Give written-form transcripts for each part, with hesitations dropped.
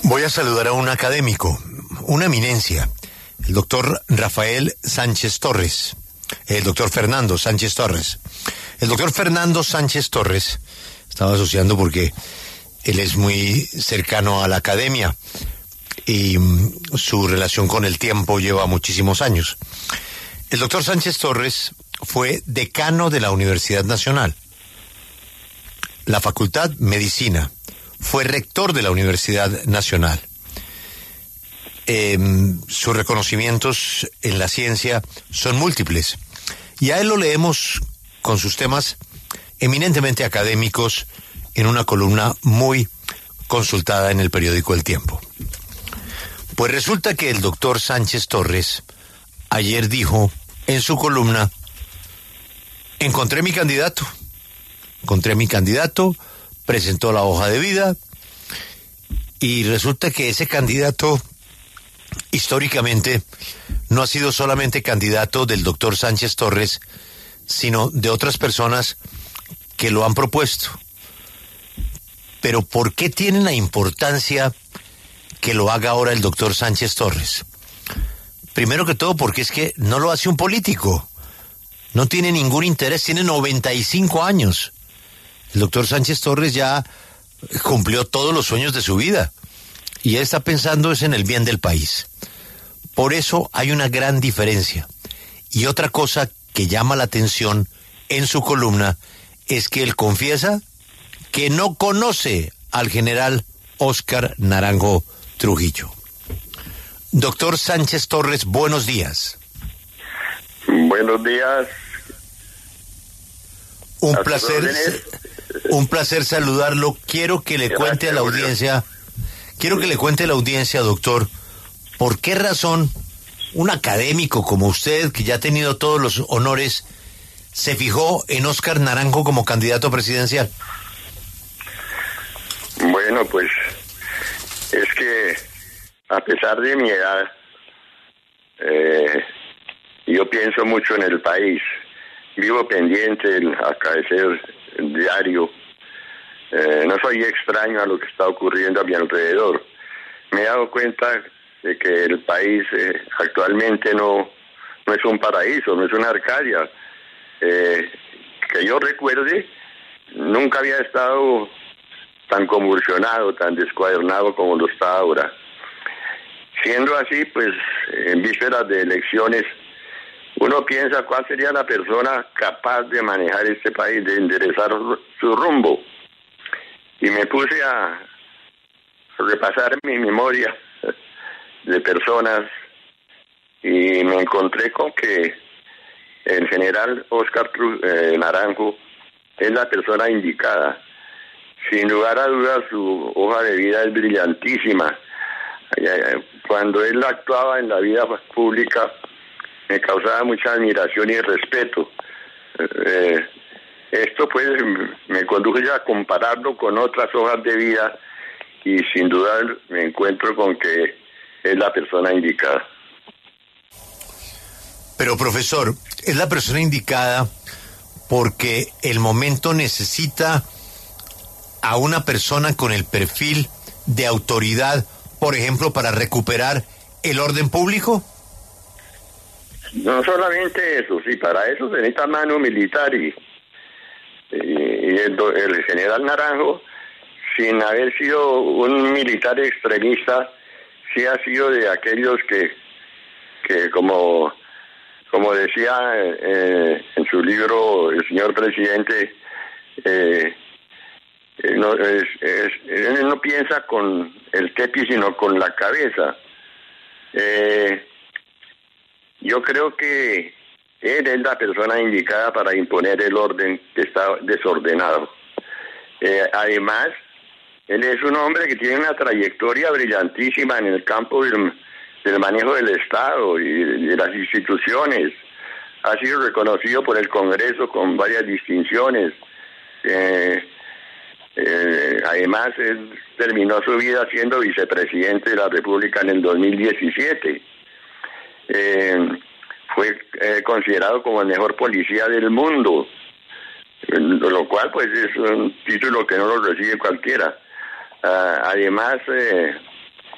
Voy a saludar a un académico, una eminencia, el doctor Rafael Sánchez Torres, el doctor Fernando Sánchez Torres. El doctor Fernando Sánchez Torres, estaba asociando porque él es muy cercano a la academia y su relación con el tiempo lleva muchísimos años. El doctor Sánchez Torres fue decano de la Universidad Nacional, la Facultad Medicina, fue rector de la Universidad Nacional. Sus reconocimientos en la ciencia son múltiples y a él lo leemos con sus temas eminentemente académicos en una columna muy consultada en el periódico El Tiempo. Pues resulta que el doctor Sánchez Torres ayer dijo en su columna: encontré mi candidato, presentó la hoja de vida y resulta que ese candidato históricamente no ha sido solamente candidato del doctor Sánchez Torres, sino de otras personas que lo han propuesto. Pero ¿por qué tiene la importancia que lo haga ahora el doctor Sánchez Torres? Primero que todo porque es que no lo hace un político, no tiene ningún interés, tiene 95 años. El doctor Sánchez Torres ya cumplió todos los sueños de su vida y él está pensando es en el bien del país. Por eso hay una gran diferencia. Y otra cosa que llama la atención en su columna es que él confiesa que no conoce al general Óscar Naranjo Trujillo. Doctor Sánchez Torres, buenos días. Buenos días. Un placer saludarlo. Quiero que le cuente a la audiencia, doctor, ¿por qué razón un académico como usted, que ya ha tenido todos los honores, se fijó en Óscar Naranjo como candidato presidencial? Bueno, pues es que a pesar de mi edad, yo pienso mucho en el país. Vivo pendiente del acontecer diario. No soy extraño a lo que está ocurriendo a mi alrededor. Me he dado cuenta de que el país actualmente no es un paraíso, no es una Arcadia. Que yo recuerde, nunca había estado tan convulsionado, tan descuadernado como lo está ahora. Siendo así, pues, en vísperas de elecciones, uno piensa cuál sería la persona capaz de manejar este país, de enderezar su rumbo. Y me puse a repasar mi memoria de personas y me encontré con que el general Óscar Naranjo es la persona indicada. Sin lugar a dudas, su hoja de vida es brillantísima. Cuando él actuaba en la vida pública, me causaba mucha admiración y respeto. Esto pues me condujo ya a compararlo con otras hojas de vida y sin duda me encuentro con que es la persona indicada. Pero profesor, es la persona indicada porque el momento necesita a una persona con el perfil de autoridad, por ejemplo, para recuperar el orden público. No solamente eso, sí, para eso se necesita mano militar y el general Naranjo, sin haber sido un militar extremista, sí ha sido de aquellos que como decía en su libro el señor presidente, él no piensa con el kepi sino con la cabeza. Yo creo que él es la persona indicada para imponer el orden que está desordenado. Además, él es un hombre que tiene una trayectoria brillantísima en el campo del manejo del Estado y de las instituciones. Ha sido reconocido por el Congreso con varias distinciones. Además, él terminó su vida siendo vicepresidente de la República en el 2017. Fue considerado como el mejor policía del mundo, lo cual pues es un título que no lo recibe cualquiera. Además,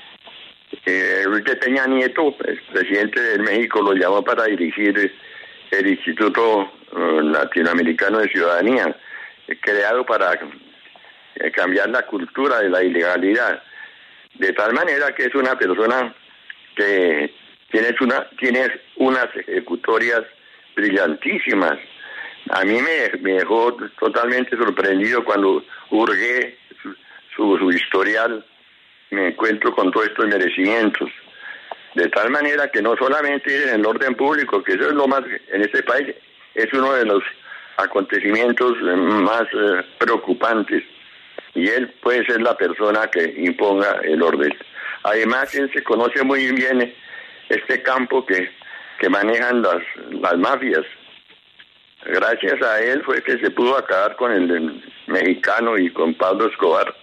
Enrique Peña Nieto, el presidente de México, lo llamó para dirigir el Instituto Latinoamericano de Ciudadanía, creado para cambiar la cultura de la ilegalidad, de tal manera que es una persona que tiene unas ejecutorias brillantísimas. A mí me dejó totalmente sorprendido cuando hurgué su historial, me encuentro con todos estos merecimientos, de tal manera que no solamente en el orden público, que eso es lo más, en este país, es uno de los acontecimientos más preocupantes, y él puede ser la persona que imponga el orden. Además, él se conoce muy bien este campo que manejan las mafias. Gracias a él fue que se pudo acabar con el mexicano y con Pablo Escobar.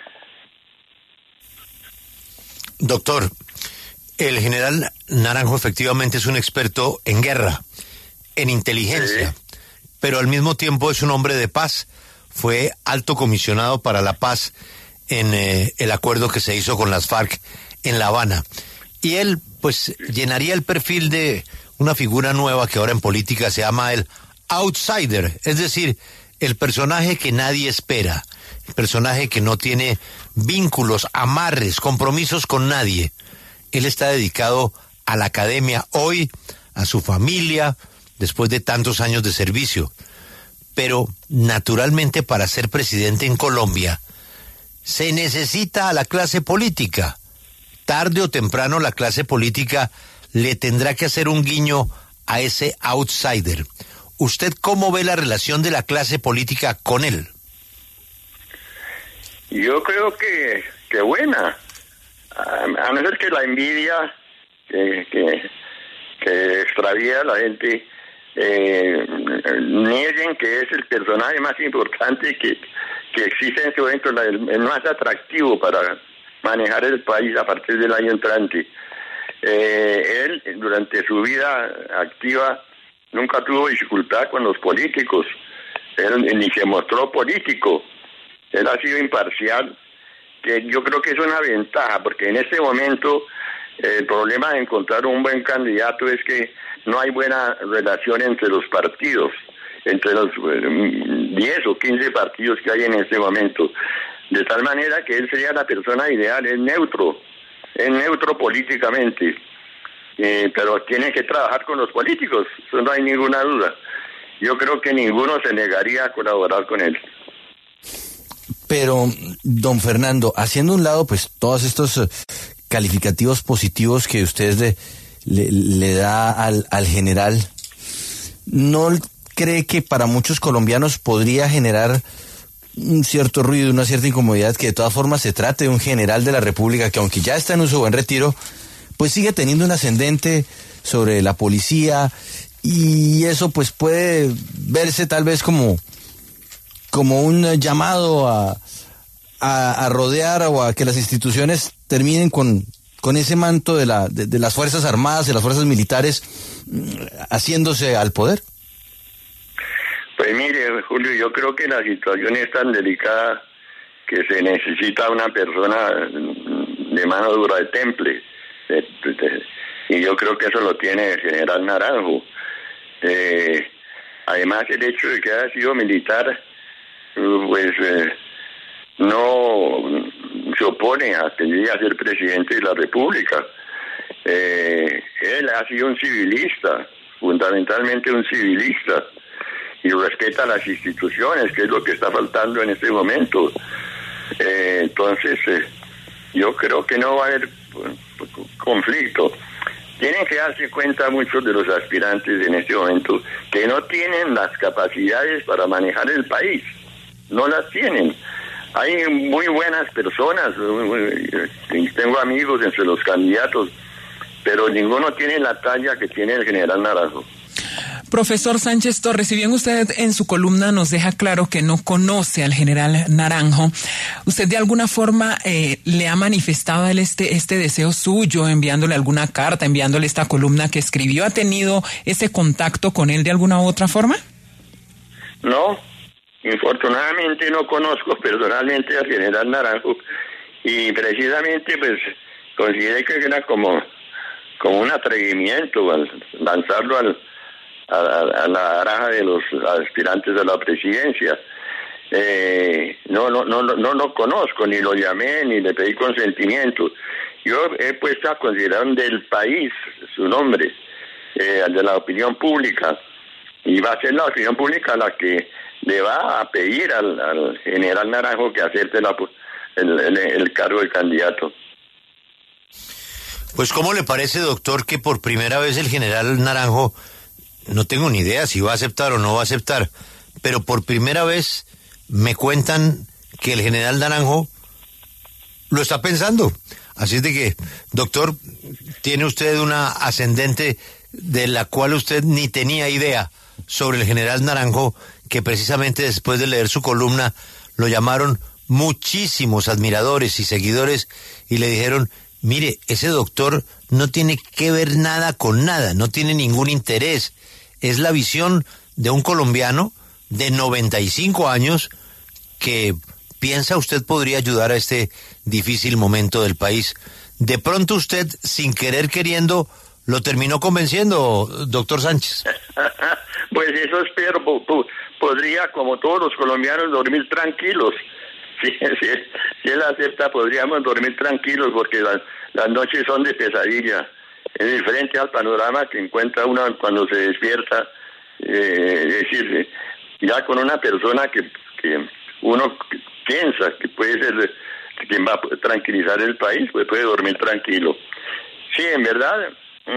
Doctor, el general Naranjo efectivamente es un experto en guerra, en inteligencia, pero al mismo tiempo es un hombre de paz. Fue alto comisionado para la paz en el acuerdo que se hizo con las FARC en La Habana. Y él, pues, llenaría el perfil de una figura nueva que ahora en política se llama el outsider, es decir, el personaje que nadie espera, el personaje que no tiene vínculos, amarres, compromisos con nadie. Él está dedicado a la academia hoy, a su familia, después de tantos años de servicio. Pero, naturalmente, para ser presidente en Colombia, se necesita a la clase política. Tarde o temprano la clase política le tendrá que hacer un guiño a ese outsider. ¿Usted cómo ve la relación de la clase política con él? Yo creo que buena, a no ser que la envidia que extravía a la gente nieguen que es el personaje más importante que existe en este momento, el más atractivo para manejar el país a partir del año entrante. Él, durante su vida activa, nunca tuvo dificultad con los políticos, él ni se mostró político, él ha sido imparcial, que yo creo que es una ventaja, porque en este momento el problema de encontrar un buen candidato es que no hay buena relación entre los partidos, entre los 10 o 15 partidos que hay en este momento, de tal manera que él sería la persona ideal, es neutro políticamente, pero tiene que trabajar con los políticos, eso no hay ninguna duda. Yo creo que ninguno se negaría a colaborar con él. Pero, don Fernando, haciendo un lado pues todos estos calificativos positivos que usted le da al general, ¿no cree que para muchos colombianos podría generar un cierto ruido, una cierta incomodidad que de todas formas se trate de un general de la República que, aunque ya está en su buen retiro, pues sigue teniendo un ascendente sobre la policía, y eso pues puede verse tal vez como un llamado a rodear o a que las instituciones terminen con ese manto de las Fuerzas Armadas, de las Fuerzas Militares, haciéndose al poder? Pues mire, Julio, yo creo que la situación es tan delicada que se necesita una persona de mano dura de temple, y yo creo que eso lo tiene el general Naranjo. Además, el hecho de que haya sido militar, pues no se opone a que llegue a ser presidente de la República. Él ha sido un civilista, fundamentalmente un civilista, y respeta las instituciones, que es lo que está faltando en este momento. Entonces, yo creo que no va a haber conflicto. Tienen que darse cuenta muchos de los aspirantes en este momento que no tienen las capacidades para manejar el país, no las tienen. Hay muy buenas personas, tengo amigos entre los candidatos, pero ninguno tiene la talla que tiene el general Naranjo. Profesor Sánchez Torres, si bien usted en su columna nos deja claro que no conoce al general Naranjo, ¿usted de alguna forma le ha manifestado a él este deseo suyo, enviándole alguna carta, enviándole esta columna que escribió? ¿Ha tenido ese contacto con él de alguna u otra forma? No, infortunadamente no conozco personalmente al general Naranjo, y precisamente pues consideré que era como un atrevimiento lanzarlo a la baraja de los aspirantes a la presidencia. No lo conozco, ni lo llamé, ni le pedí consentimiento. Yo he puesto a consideración del país su nombre, de la opinión pública, y va a ser la opinión pública la que le va a pedir al general Naranjo que acepte el cargo de candidato. Pues, ¿cómo le parece, doctor, que por primera vez el general Naranjo, no tengo ni idea si va a aceptar o no va a aceptar, pero por primera vez me cuentan que el general Naranjo lo está pensando? Así es de que, doctor, tiene usted una ascendente de la cual usted ni tenía idea sobre el general Naranjo, que precisamente después de leer su columna lo llamaron muchísimos admiradores y seguidores y le dijeron: mire, ese doctor no tiene que ver nada con nada, no tiene ningún interés. Es la visión de un colombiano de 95 años que piensa usted podría ayudar a este difícil momento del país. De pronto usted, sin querer queriendo, lo terminó convenciendo, doctor Sánchez. Pues eso espero. Podría, como todos los colombianos, dormir tranquilos. Si él acepta, podríamos dormir tranquilos, porque las noches son de pesadilla. Es diferente al panorama que encuentra uno cuando se despierta. Es decir, ya con una persona que uno piensa que puede ser quien va a tranquilizar el país, pues puede dormir tranquilo. Sí, en verdad,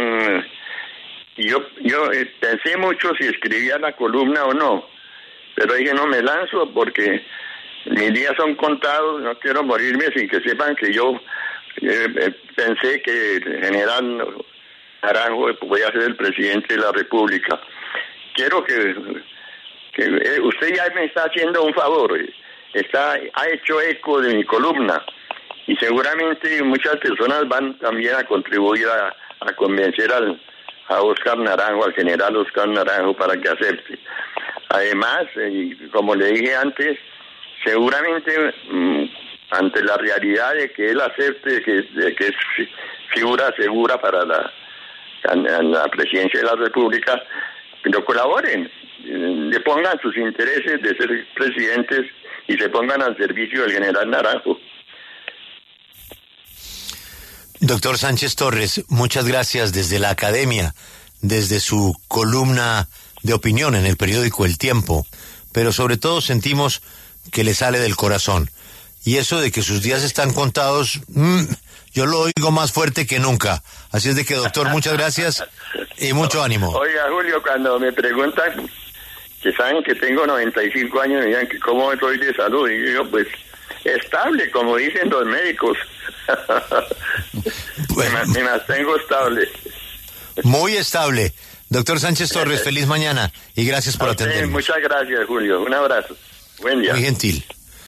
yo pensé mucho si escribía la columna o no, pero dije, no me lanzo porque mis días son contados, no quiero morirme sin que sepan que yo pensé que el general Naranjo voy a ser el presidente de la República. Quiero que usted ya me está haciendo un favor, ha hecho eco de mi columna, y seguramente muchas personas van también a contribuir a convencer a Óscar Naranjo, al general Óscar Naranjo, para que acepte. Además, como le dije antes, seguramente ante la realidad de que él acepte de que es figura segura para la presidencia de la República, lo colaboren, le pongan sus intereses de ser presidentes y se pongan al servicio del general Naranjo. Doctor Sánchez Torres, muchas gracias desde la academia, desde su columna de opinión en el periódico El Tiempo, pero sobre todo sentimos que le sale del corazón. Y eso de que sus días están contados, yo lo oigo más fuerte que nunca. Así es de que, doctor, muchas gracias y mucho ánimo. Oiga, Julio, cuando me preguntan, que saben que tengo 95 años, me digan que cómo estoy de salud, y yo, pues, estable, como dicen los médicos. Bueno, me mantengo estable. Muy estable. Doctor Sánchez Torres, feliz mañana y gracias por atendernos. Muchas gracias, Julio. Un abrazo. Buen día. Muy gentil.